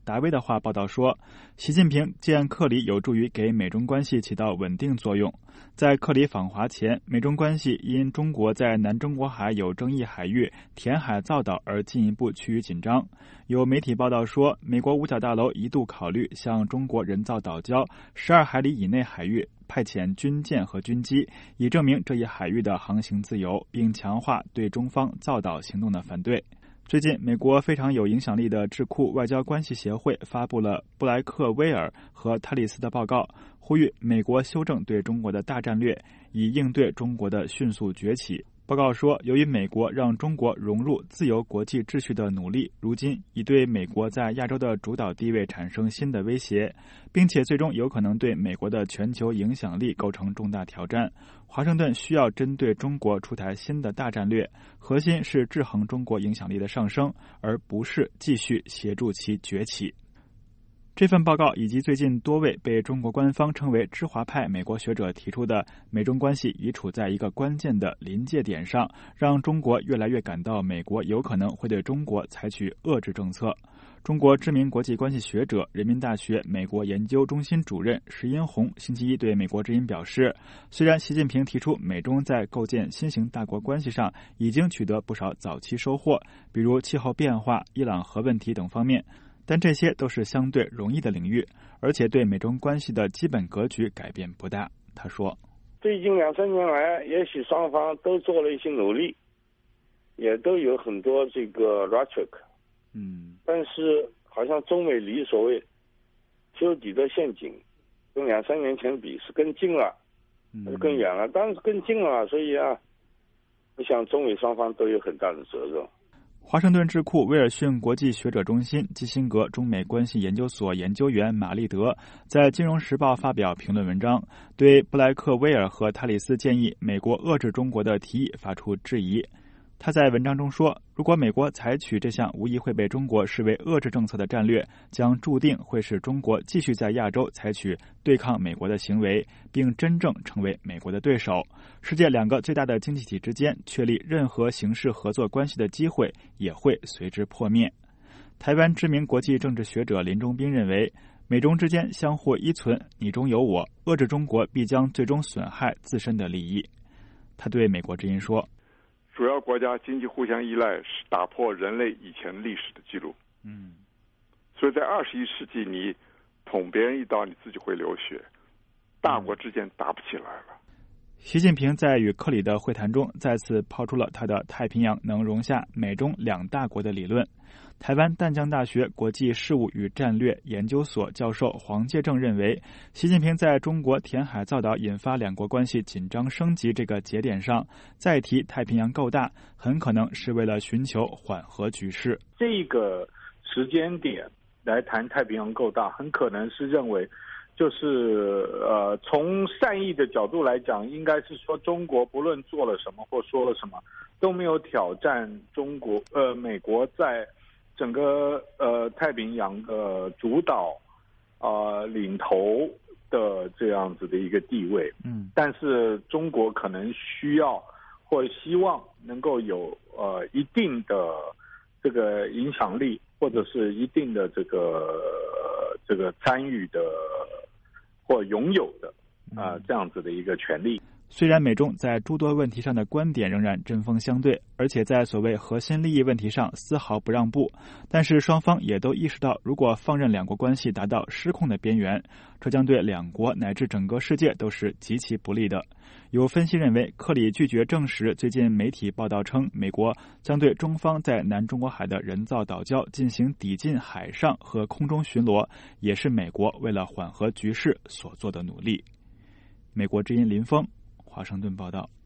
达威的话报道说，习近平见克里有助于给美中关系起到稳定作用。在克里访华前，美中关系因中国在南中国海有争议海域填海造岛而进一步趋于紧张。有媒体报道说，美国五角大楼一度考虑向中国人造岛礁十二海里以内海域派遣军舰和军机，以证明这一海域的航行自由，并强化对中方造岛行动的反对。最近，美国非常有影响力的智库外交关系协会发布了布莱克威尔和塔里斯的报告，呼吁美国修正对中国的大战略，以应对中国的迅速崛起。报告说，由于美国让中国融入自由国际秩序的努力，如今已对美国在亚洲的主导地位产生新的威胁，并且最终有可能对美国的全球影响力构成重大挑战。华盛顿需要针对中国出台新的大战略，核心是制衡中国影响力的上升，而不是继续协助其崛起。这份报告以及最近多位被中国官方称为知华派美国学者提出的美中关系已处在一个关键的临界点上，让中国越来越感到美国有可能会对中国采取遏制政策。中国知名国际关系学者、人民大学美国研究中心主任石英红星期一对美国之音表示，虽然习近平提出美中在构建新型大国关系上已经取得不少早期收获，比如气候变化、伊朗核问题等方面，但这些都是相对容易的领域，而且对美中关系的基本格局改变不大。他说， 最近两三年来，也许双方都做了一些努力，也都有很多这个 rhetoric， 嗯，但是好像中美离所谓修底的陷阱，跟两三年前比是更近了，还是更远了？当然是更近了，所以啊，我想中美双方都有很大的责任。 华盛顿智库威尔逊国际学者中心基辛格中美关系研究所研究员马利德在《金融时报》发表评论文章，对布莱克威尔和塔里斯建议美国遏制中国的提议发出质疑。他在文章中说，如果美国采取这项无疑会被中国视为遏制政策的战略，将注定会使中国继续在亚洲采取对抗美国的行为，并真正成为美国的对手。世界两个最大的经济体之间确立任何形式合作关系的机会也会随之破灭。台湾知名国际政治学者林中斌认为，美中之间相互依存，你中有我，遏制中国必将最终损害自身的利益。他对美国之音说， 主要国家经济互相依赖是打破人类以前历史的记录。嗯，所以在二十一世纪，你捅别人一刀，你自己会流血，大国之间打不起来了。 习近平在与克里的会谈中再次抛出了他的太平洋能容下美中两大国的理论。台湾淡江大学国际事务与战略研究所教授黄介正认为，习近平在中国填海造岛引发两国关系紧张升级这个节点上再提太平洋够大，很可能是为了寻求缓和局势。 这个时间点来谈太平洋够大，很可能是认为就是呃，从善意的角度来讲，应该是说中国不论做了什么或说了什么，都没有挑战中国呃美国在整个呃太平洋的主导啊、呃、领头的这样子的一个地位。嗯，但是中国可能需要或希望能够有呃一定的这个影响力，或者是一定的这个、呃、这个参与的或拥有的啊、呃、这样子的一个权利。 虽然美中在诸多问题上的观点仍然针锋相对，而且在所谓核心利益问题上丝毫不让步，但是双方也都意识到，如果放任两国关系达到失控的边缘，这将对两国乃至整个世界都是极其不利的。有分析认为，克里拒绝证实最近媒体报道称美国将对中方在南中国海的人造岛礁进行抵近海上和空中巡逻，也是美国为了缓和局势所做的努力。美国之音林峰华盛顿报道。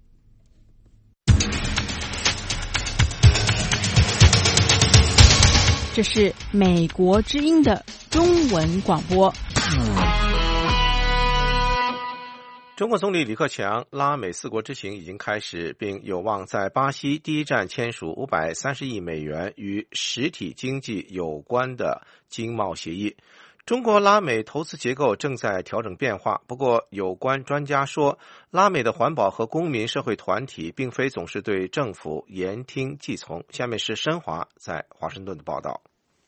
这是美国之音的中文广播。 中国总理李克强拉美四国之行已经开始，并有望在巴西第一站签署五百三十亿美元与实体经济有关的经贸协议。中国拉美投资结构正在调整变化，不过有关专家说，拉美的环保和公民社会团体并非总是对政府言听计从。下面是申华在华盛顿的报道。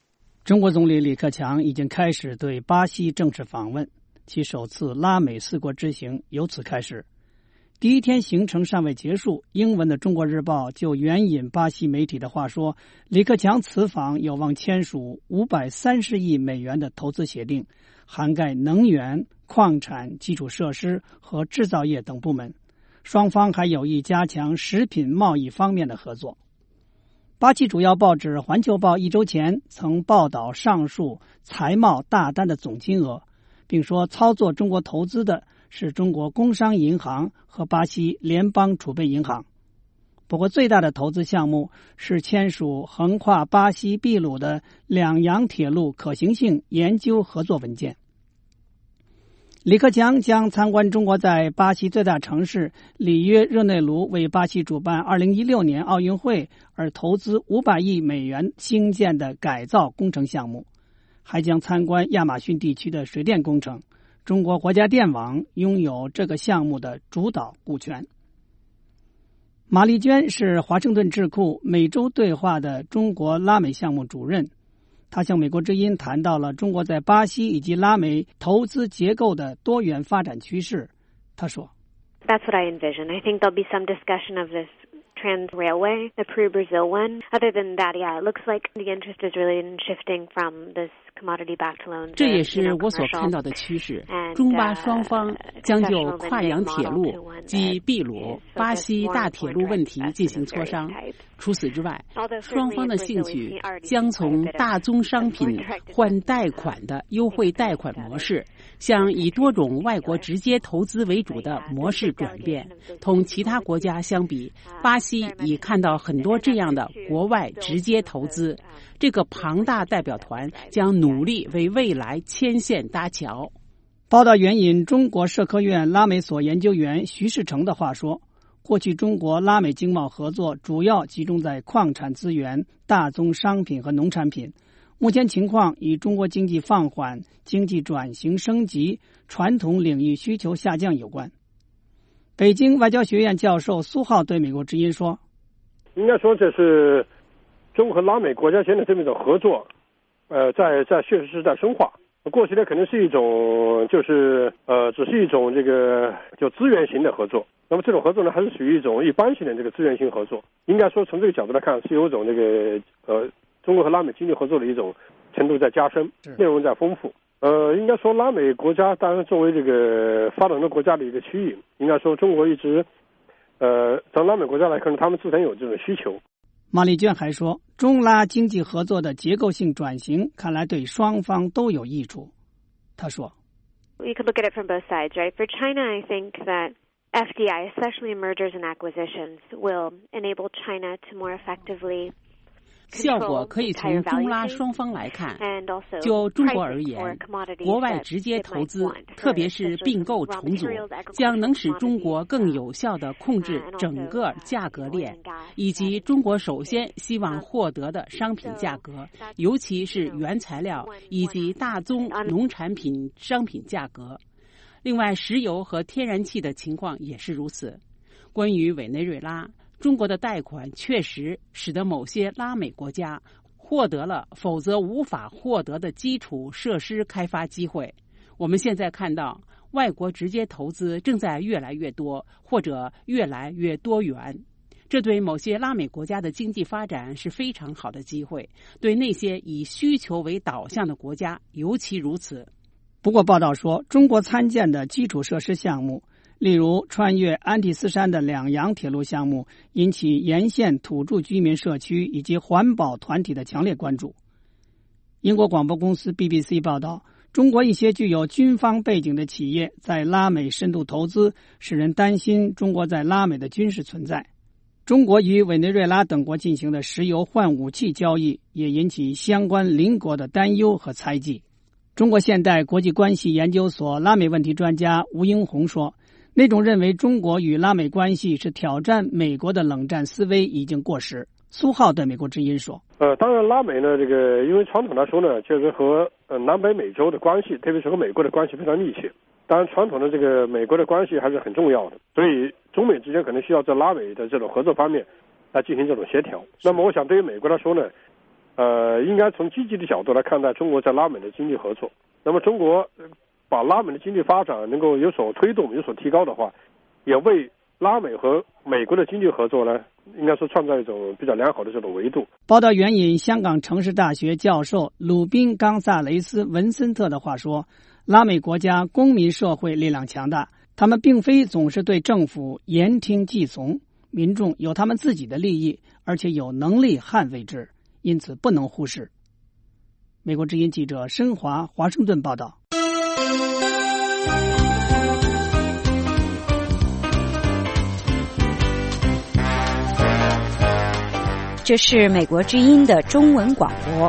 中国总理李克强已经开始对巴西正式访问，其首次拉美四国之行由此开始。第一天行程尚未结束，英文的《中国日报》就援引巴西媒体的话说，李克强此访有望签署五百三十亿美元的投资协定，涵盖能源、矿产、基础设施和制造业等部门。双方还有意加强食品贸易方面的合作。巴西主要报纸《环球报》一周前曾报道上述财贸大单的总金额，并说操作中国投资的是中国工商银行和巴西联邦储备银行。不过最大的投资项目是签署横跨巴西秘鲁的两洋铁路可行性研究合作文件。李克强将参观中国在巴西最大城市里约热内卢为巴西主办二零一六年奥运会而投资五百亿美元兴建的改造工程项目，还将参观亚马逊地区的水电工程。中国国家电网拥有这个项目的主导股权。马丽娟是华盛顿智库美洲对话的中国拉美项目主任，他向美国之音谈到了中国在巴西以及拉美投资结构的多元发展趋势。他说 That's what I envision. I think there'll be some discussion of this Trans Railway, the Peru-Brazil one. Other than that, yeah, it looks like the interest is really in shifting from this commodity-backed loans. 这也是我所看到的趋势。中巴双方将就跨洋铁路及秘鲁、巴西大铁路问题进行磋商。除此之外，双方的兴趣将从大宗商品换贷款的优惠贷款模式，向以多种外国直接投资为主的模式转变。同其他国家相比，巴西已看到很多这样的国外直接投资。这个庞大代表团将努力为未来牵线搭桥。 报道援引中国社科院拉美所研究员徐世成的话说，过去中国拉美经贸合作主要集中在矿产资源、大宗商品和农产品。目前情况与中国经济放缓、经济转型升级、传统领域需求下降有关。北京外交学院教授苏浩对美国之音说， 应该说这是中国和拉美国家间的这么一种合作，呃，在在确实是在深化。过去呢，可能是一种就是呃，只是一种这个就资源型的合作。那么这种合作呢，还是属于一种一般性的这个资源型合作。应该说从这个角度来看，是有一种这个呃，中国和拉美经济合作的一种程度在加深，内容在丰富。呃，应该说拉美国家当然作为这个发展中国家的一个区域，应该说中国一直呃，从拉美国家来看，他们自身有这种需求。 马丽娟还说，中拉经济合作的结构性转型看来对双方都有益处。她说 We could look at it from both sides, right? For China, I think that F D I, especially mergers and acquisitions, will enable China to more effectively 效果可以从中拉双方来看。就中国而言，国外直接投资，特别是并购重组，将能使中国更有效地控制整个价格链，以及中国首先希望获得的商品价格，尤其是原材料以及大宗农产品商品价格。另外，石油和天然气的情况也是如此。关于委内瑞拉，中国的贷款确实使得某些拉美国家获得了否则无法获得的基础设施开发机会。我们现在看到，外国直接投资正在越来越多，或者越来越多元。这对某些拉美国家的经济发展是非常好的机会，对那些以需求为导向的国家尤其如此。 不过报道说，中国参建的基础设施项目，例如穿越安第斯山的两洋铁路项目，引起沿线土著居民社区以及环保团体的强烈关注。英国广播公司 B B C 报道，中国一些具有军方背景的企业在拉美深度投资，使人担心中国在拉美的军事存在。中国与委内瑞拉等国进行的石油换武器交易，也引起相关邻国的担忧和猜忌。中国现代国际关系研究所拉美问题专家吴英红说，那种认为中国与拉美关系是挑战美国的冷战思维已经过时。苏浩对美国之音说， 呃，当然拉美呢，这个因为传统来说呢，就是和呃南北美洲的关系，特别是和美国的关系非常密切。当然传统的这个美国的关系还是很重要的，所以中美之间可能需要在拉美的这种合作方面来进行这种协调。那么我想对于美国来说呢， 呃，应该从积极的角度来看待中国在拉美的经济合作。那么中国把拉美的经济发展能够有所推动、有所提高的话，也为拉美和美国的经济合作呢，应该是创造一种比较良好的这种维度。 报道援引香港城市大学教授鲁宾·冈萨雷斯·文森特的话说，拉美国家公民社会力量强大，他们并非总是对政府言听计从，民众有他们自己的利益，而且有能力捍卫之，因此不能忽视。美国之音记者申华华盛顿报道。 这是美国之音的中文广播。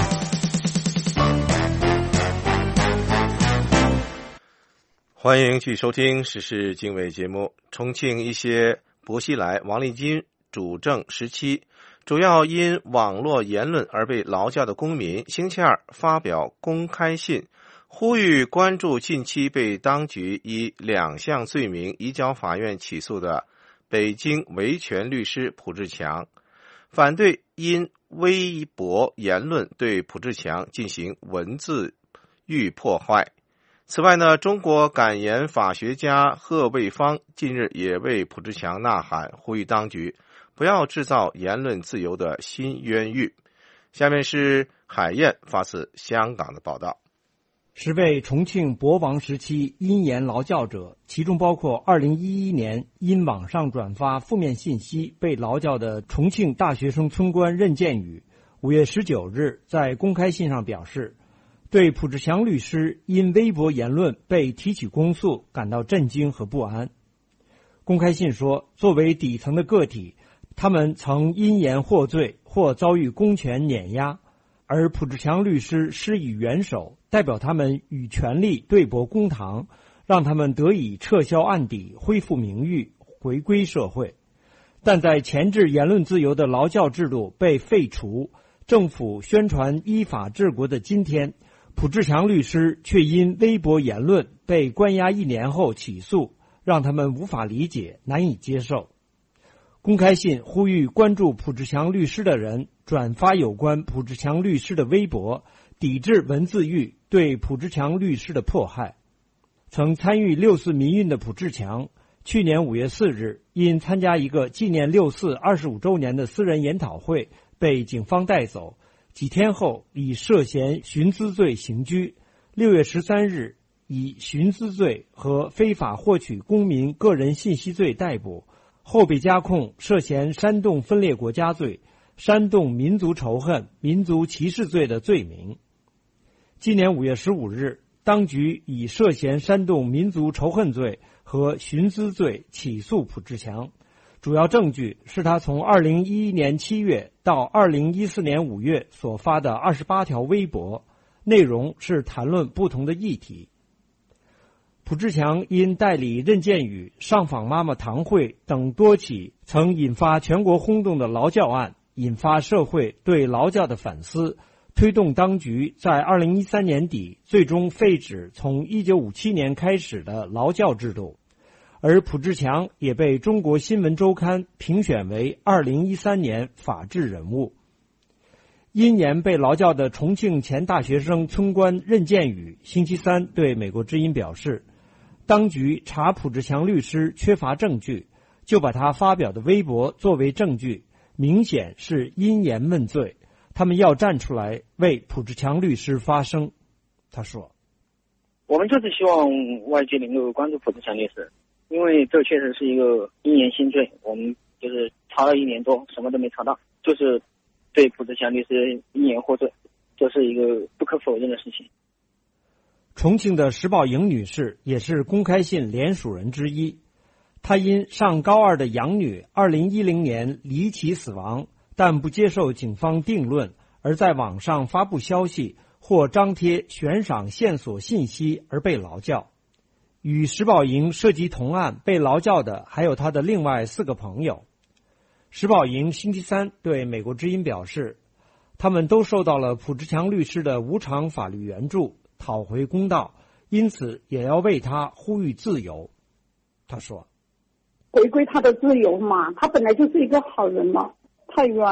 欢迎继续收听时事经纬节目。重庆一些薄熙来、王立军主政时期主要因网络言论而被劳教的公民星期二发表公开信，呼吁关注近期被当局以两项罪名移交法院起诉的北京维权律师蒲志强，反对因微博言论对蒲志强进行文字狱破坏。此外呢，中国感言法学家贺卫方近日也为蒲志强呐喊，呼吁当局不要制造言论自由的新冤狱。下面是海燕发自香港的报道。 十位重庆博王时期因言劳教者，其中包括二零一一年因网上转发负面信息被劳教的重庆大学生村官任建宇，五月十九日在公开信上表示，对蒲志强律师因微博言论被提起公诉感到震惊和不安。公开信说，作为底层的个体，他们曾因言获罪或遭遇公权碾压，而蒲志强律师施以援手，代表他们与权力对簿公堂，让他们得以撤销案底，恢复名誉，回归社会。但在钳制言论自由的劳教制度被废除，政府宣传依法治国的今天，蒲志强律师却因微博言论被关押一年后起诉，让他们无法理解，难以接受。公开信呼吁关注蒲志强律师的人转发有关蒲志强律师的微博，抵制文字狱对蒲志强律师的迫害。曾参与六四民运的蒲志强，去年五月四日因参加一个纪念六四二十五周年的私人研讨会被警方带走，几天后以涉嫌寻资罪刑拘，六月十三日以寻资罪和非法获取公民个人信息罪逮捕，后被加控涉嫌煽动分裂国家罪、煽动民族仇恨、民族歧视罪的罪名。今年五月十五日，当局以涉嫌煽动民族仇恨罪和寻资罪起诉蒲志强，主要证据是他从二零一一年七月到二零一四年五月所发的二十八条微博，内容是谈论不同的议题。蒲志强因代理任建宇上访妈妈堂会等多起曾引发全国轰动的劳教案，引发社会对劳教的反思，推动当局在二零一三年底最终废止从一九五七年开始的劳教制度。而蒲志强也被中国新闻周刊评选为二零一三年法治人物。因言被劳教的重庆前大学生村官任建宇星期三对美国之音表示，当局查蒲志强律师缺乏证据，就把他发表的微博作为证据，明显是因言问罪，他们要站出来为蒲志强律师发声。他说， 我们就是希望外界能够关注蒲志强律师，因为这确实是一个因言性罪，我们就是查了一年多什么都没查到，就是对蒲志强律师因言获罪，这是一个不可否认的事情。 重庆的石宝莹女士也是公开信联署人之一，她因上高二的养女二零一零年离奇死亡，但不接受警方定论，而在网上发布消息或张贴悬赏线索信息而被劳教。与石宝莹涉及同案被劳教的还有她的另外四个朋友。石宝莹星期三对美国之音表示，他们都受到了蒲志强律师的无偿法律援助，讨回公道，因此也要为他呼吁自由。他说， 回归他的自由嘛，他本来就是一个好人嘛，太冤了。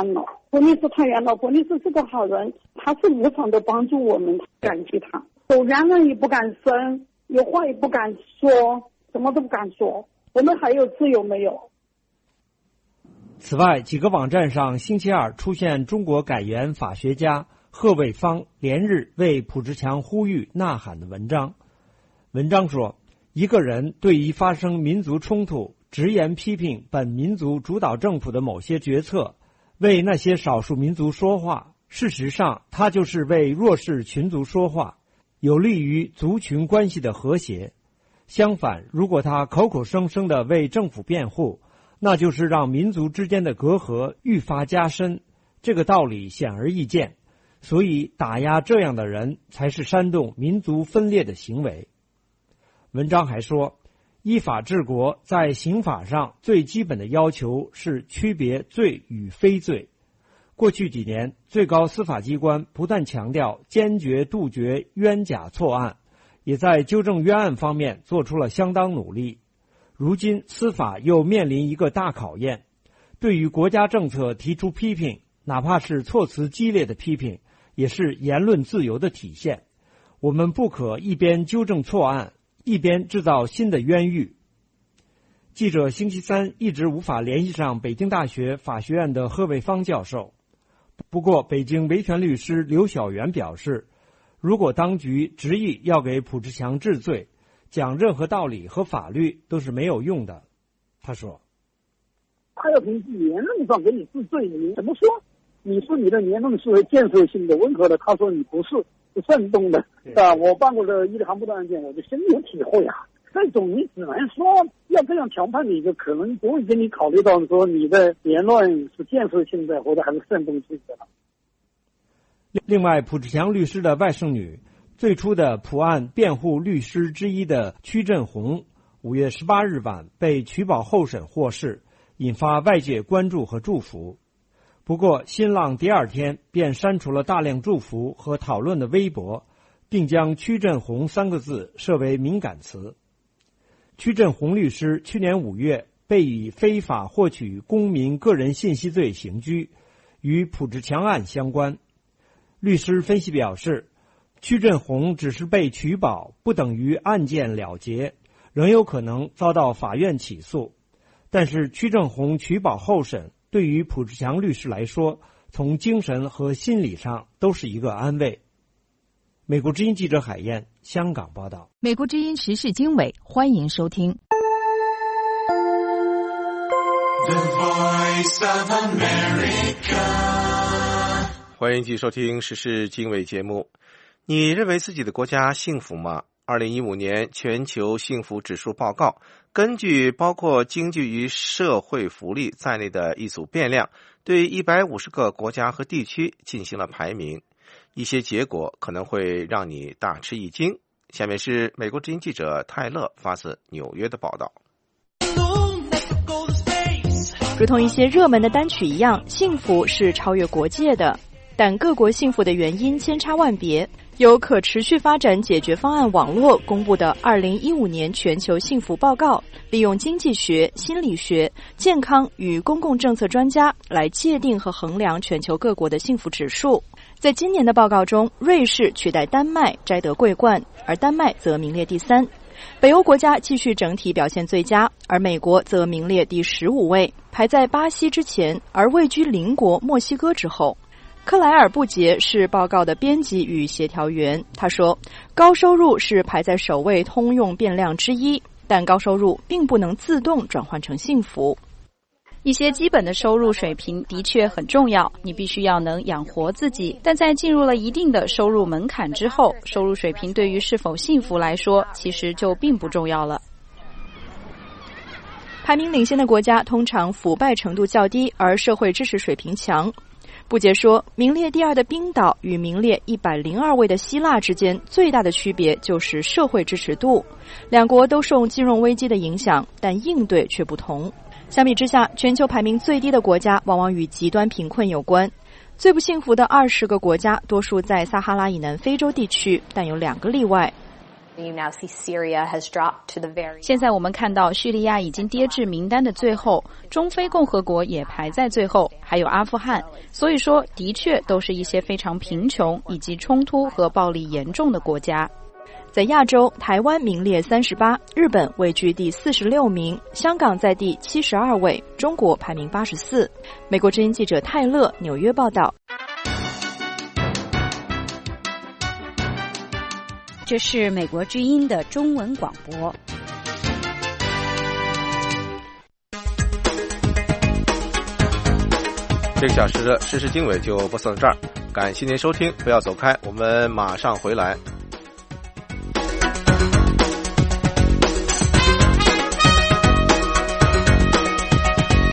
伯尼斯太远了，伯尼斯是个好人，他是无偿的帮助我们，感激他。有冤案也不敢生，有话也不敢说，什么都不敢说。我们还有自由没有？ 此外，几个网站上星期二出现中国改研法学家贺卫方连日为卜志强呼吁呐喊的文章。文章说，一个人对于发生民族冲突，直言批评本民族主导政府的某些决策，为那些少数民族说话，事实上他就是为弱势群族说话，有利于族群关系的和谐。相反，如果他口口声声地为政府辩护，那就是让民族之间的隔阂愈发加深，这个道理显而易见。所以打压这样的人才是煽动民族分裂的行为。文章还说，依法治国在刑法上最基本的要求是区别罪与非罪。过去几年，最高司法机关不断强调坚决杜绝冤假错案，也在纠正冤案方面做出了相当努力。如今司法又面临一个大考验，对于国家政策提出批评，哪怕是措辞激烈的批评，也是言论自由的体现。我们不可一边纠正错案，一边制造新的冤狱。记者星期三一直无法联系上北京大学法学院的贺卫方教授，不过北京维权律师刘晓元表示，如果当局执意要给卜志强治罪，讲任何道理和法律都是没有用的。他说， 他要凭言论上给你治罪，你怎么说？你说你的言论是建设性的、温和的，他说你不是，是煽动的，啊！我办过的伊利航母的案件，我就深有体会啊。这种你只能说要这样调判你，就可能不会给你考虑到说你的言论是建设性的，或者还是煽动性的了。 另外，卜志强律师的外甥女，最初的卜案辩护律师之一的曲振红，五月十八日晚被取保候审获释，引发外界关注和祝福。不过，新浪第二天便删除了大量祝福和讨论的微博，并将曲振红三个字设为敏感词。曲振红律师去年五月被以非法获取公民个人信息罪刑拘，与卜志强案相关。律师分析表示，曲振红只是被取保，不等于案件了结，仍有可能遭到法院起诉。但是曲振红取保候审对于卜志强律师来说，从精神和心理上都是一个安慰。美国之音记者海燕，香港报道。 美国之音时事经纬，欢迎收听。 The Voice of America。欢迎继续收听时事经纬节目。你认为自己的国家幸福吗？二零一五年全球幸福指数报告根据包括经济与社会福利在内的一组变量，对一百五十个国家和地区进行了排名。一些结果可能会让你大吃一惊。下面是美国之音记者泰勒发自纽约的报道。 如同一些热门的单曲一样，幸福是超越国界的，但各国幸福的原因千差万别。由可持续发展解决方案网络公布的二零一五年全球幸福报告，利用经济学、心理学、健康与公共政策专家来界定和衡量全球各国的幸福指数。在今年的报告中，瑞士取代丹麦摘得桂冠，而丹麦则名列第三。北欧国家继续整体表现最佳，而美国则名列第十五位，排在巴西之前，而位居邻国墨西哥之后。克莱尔布杰是报告的编辑与协调员，他说，高收入是排在首位通用变量之一，但高收入并不能自动转换成幸福。一些基本的收入水平的确很重要，你必须要能养活自己，但在进入了一定的收入门槛之后，收入水平对于是否幸福来说，其实就并不重要了。排名领先的国家通常腐败程度较低，而社会支持水平强。布杰说，名列第二的冰岛与名列一百零二位的希腊之间最大的区别就是社会支持度。两国都受金融危机的影响，但应对却不同。相比之下，全球排名最低的国家往往与极端贫困有关。最不幸福的二十个国家多数在撒哈拉以南非洲地区，但有两个例外。 现在我们看到叙利亚已经跌至名单的最后，中非共和国也排在最后，还有阿富汗。所以说，的确都是一些非常贫穷以及冲突和暴力严重的国家。 在亚洲，台湾名列三十八，日本位居第四十六名，香港在第七十二位，中国排名八十四。美国之音记者泰勒纽约报道。 这是美国之音的中文广播。 这个小时的时事经纬就播送到这儿，感谢您收听，不要走开，我们马上回来。